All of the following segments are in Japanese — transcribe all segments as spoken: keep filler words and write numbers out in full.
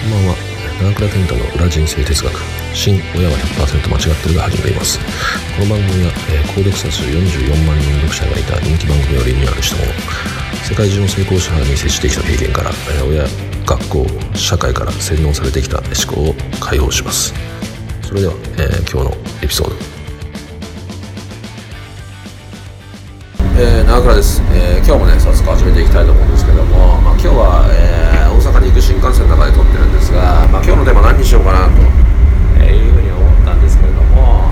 こんばんは。長倉健太の裏人生哲学、新親は ひゃくパーセント 間違ってるが始まります。この番組は、えー、購読者数よんじゅうよんまんにん読者がいた人気番組をリニューアルしたもの、世界中の成功者に接してきた経験から、えー、親、学校、社会から洗脳されてきた思考を解放します。それでは、えー、今日のエピソード。えー、長倉です、えー、今日もね早速始めていきたいと思うんですけども、まあ、今日は、えー、大阪に行く新幹線の中で撮ってるんですが、まあ、今日のテーマ何にしようかなと、えー、いうふうに思ったんですけれども、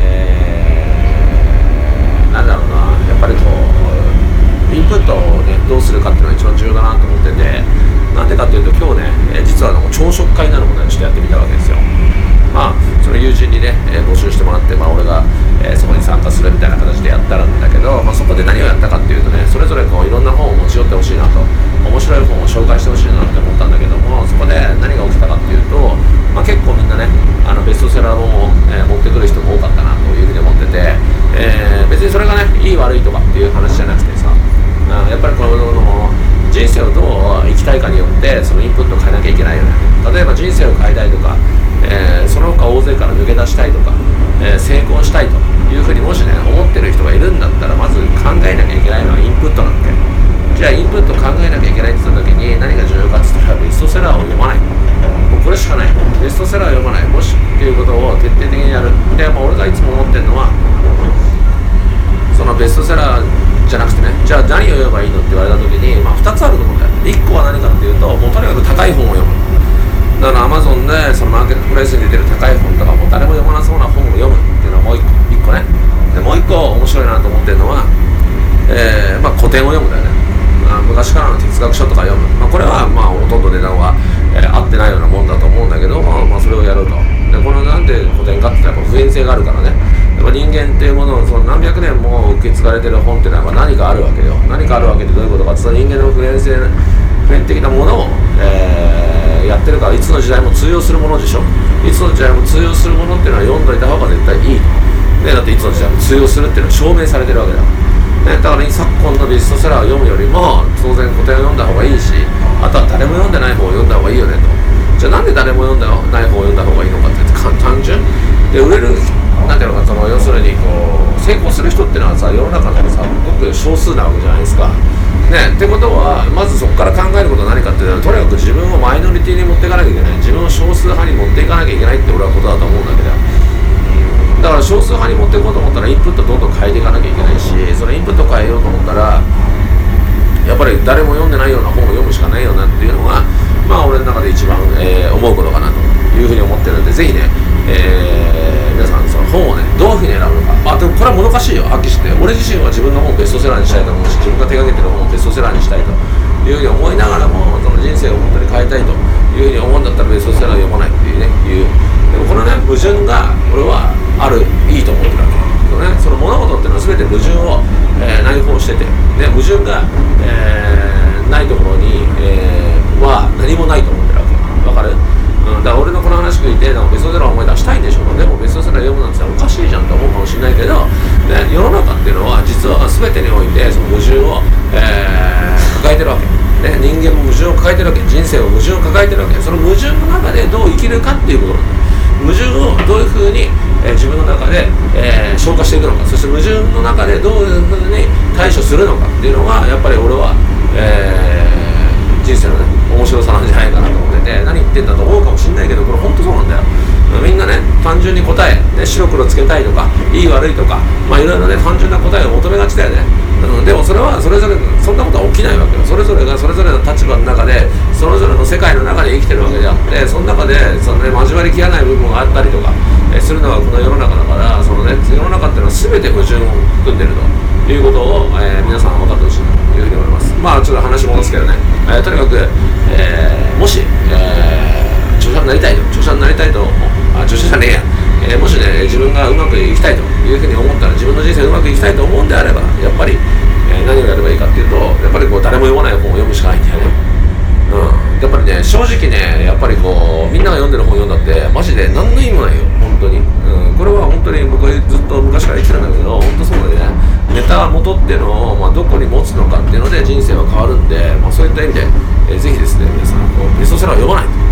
えー、なんだろうな、やっぱりこうインプットをねどうするかっていうのが一番重要だなと思ってて、なんでかっていうと今日ね、えー、実はあの朝食会なるものをちょっとやってみたわけですよ。まあ、その友人にね、えー、募集してもらって、まあ、俺が、えー、そこに参加するみたいな形でやったんだけど、まあ、そこで何をやったかっていうとね、それぞれこういろんな本を持ち寄ってほしいなと、面白い本を紹介してほしいなって思ったんだけども、そこで何が起きたかっていうと、まあ、結構みんなね、あのベストセラー本を、えー、持ってくる人も多かったなというふうに思ってて、えー、別にそれがねいい悪いとかっていう話じゃなくてさ、あやっぱりこの人生をどう生きたいかによってそのインプットを変えなきゃいけないよね。例えば人生を変えたいとか、えー、その他大勢から抜け出したいとか、えー、成功したいというふうにもしね思ってる人がいるんだったら、まず考えなきゃいけないのはインプットなんだよ。じゃあインプット考えなきゃいけないって言った時に何が重要かって言ったら、ベストセラーを読まない、もうこれしかない。ベストセラーを読まない、もしっていうことを徹底的にやる。で、まあ、俺がいつも思ってるのは、そのベストセラーじゃなくてね、じゃあ何を読めばいいのって言われた時に、まあ、ふたつあると思うんだよ。いっこは何かっていうと、もうとにかく高い本を読む。だから Amazon でそのマーケットプレイスに出てる高い本とか、もう誰も読まなそうな本を読むっていうのはもういっこね。でもういっこ面白いなと思ってるのは、えーまあ、古典を読むんだよね。まあ、昔からの哲学書とか読む、まあ、これはまあほとんど値段は、えー、合ってないようなもんだと思うんだけど、まあ、まあそれをやると。でこのなんで古典かって言ったらやっぱ普遍性があるからね。やっぱ人間っていうものをその何百年も受け継がれてる本っていうのは何かあるわけよ。何かあるわけってどういうことかって言ったら、人間の普遍性、普遍的なものを、えー、やってるから、いつの時代も通用するものでしょ。いつの時代も通用するものっていうのは読んどいた方が絶対いい、ね、だっていつの時代も通用するっていうのは証明されてるわけだ、ね、だから、ね、昨今のベストセラーを読むよりも当然古典を読んだ方がいいし、あとは誰も読んでない本を読んだ方がいいよねと。じゃあなんで誰も読んでない本を読んだ方がいいのかって単純で、売れるなんていうのか、その要するにこう成功する人っていうのはさ、世の中のさごく少数なわけじゃないですか。ね、ってことはまずそこから考えることは何かっていうと、とにかく自分をマイノリティに持っていかなきゃいけない、自分を少数派に持っていかなきゃいけないって俺はことだと思うんだけど、だから少数派に持っていこうと思ったらインプットどんどん変えていかなきゃいけないし、そのインプットを変えようと思ったらやっぱり誰も読んでないような本を読むしかないよなっていうのが、まあ俺の中で一番、えー、思うことかなというふうに思ってるので、ぜひね、えー、皆さんその本をねどういうふうに選ぶのか。まあでもこれはもどかしいよ、はっきりして。俺自身は自分の本をベストセラーにしたいと思うし、自分が手掛けてる本をベストセラーにしたいというふうに思いながらも、その人生を本当に変えたいというふうに思うんだったらベストセラーを読まないっていうね、いうでもこのね矛盾が俺はある、いいと思ってるわけ。そのね、その物事っていうのは全て矛盾を、えー、内包してて、ね、矛盾が、えー、ないところに、えー、は何もないと思ってるわけ。わかる？うん、だから俺のこの話聞いて、なんかベストセラーを思い出したいんでしょう。でもベストセラー読むなんておかしいじゃんと思うかもしれないけど、ね、世の中っていうのは実は全てにおいてその矛盾を、えー、抱えてるわけ。ね、人間も矛盾を抱えてるわけ。人生を矛盾を抱えてるわけ。その矛盾の中でどう生きるかっていうことなんだ。矛盾をどういうふうに、えー、自分の中で、えー、消化していくのか、そして矛盾の中でどういうふうに対処するのかっていうのがやっぱり俺は、えー、人生のね面白さなんじゃないかなと思ってて、何言ってんだと思うかもしれないけど、これ本当そうなんだよ。みんなね単純に答え、ね、白黒つけたいとかいい悪いとか、まあいろいろね単純な答えを求めがちだよね。うん、でもそれはそれぞれそんなことは起きないわけよ。それぞれがそれぞれの立場の中でそれぞれの世界の中で生きてるわけであって、その中でその、ね、交わりきらない部分があったりとか、えするのがこの世の中だから、その、ね、世の中っていうのは全て矛盾を含んでるということを、えー、皆さん分かってほしいというふうに思います。まあちょっと話戻すけどね、えー、とにかく、えー、もし、えー、著者になりたいと著者になりたいとあ著者じゃねえや、えー、もしね自分がうまくいきたいというふうに思ったら、自分の人生うまくいきたいと思うんであれば、やっぱり、えー、何をやればいいかっていうと、やっぱりこう誰も読まない本を読むしかないんだよね。うん、やっぱりね正直ね、やっぱりこうみんなが読んでる本読んだってマジで何の意味もないよ本当に。うん、これは本当に僕ずっと昔から言ってたんだけど、本当そうでね、ネタ元っていうのを、まあ、どこに持つのかっていうので人生は変わるんで、まあ、そういった意味で、えー、ぜひですね皆さんこうベストセラーを読まないと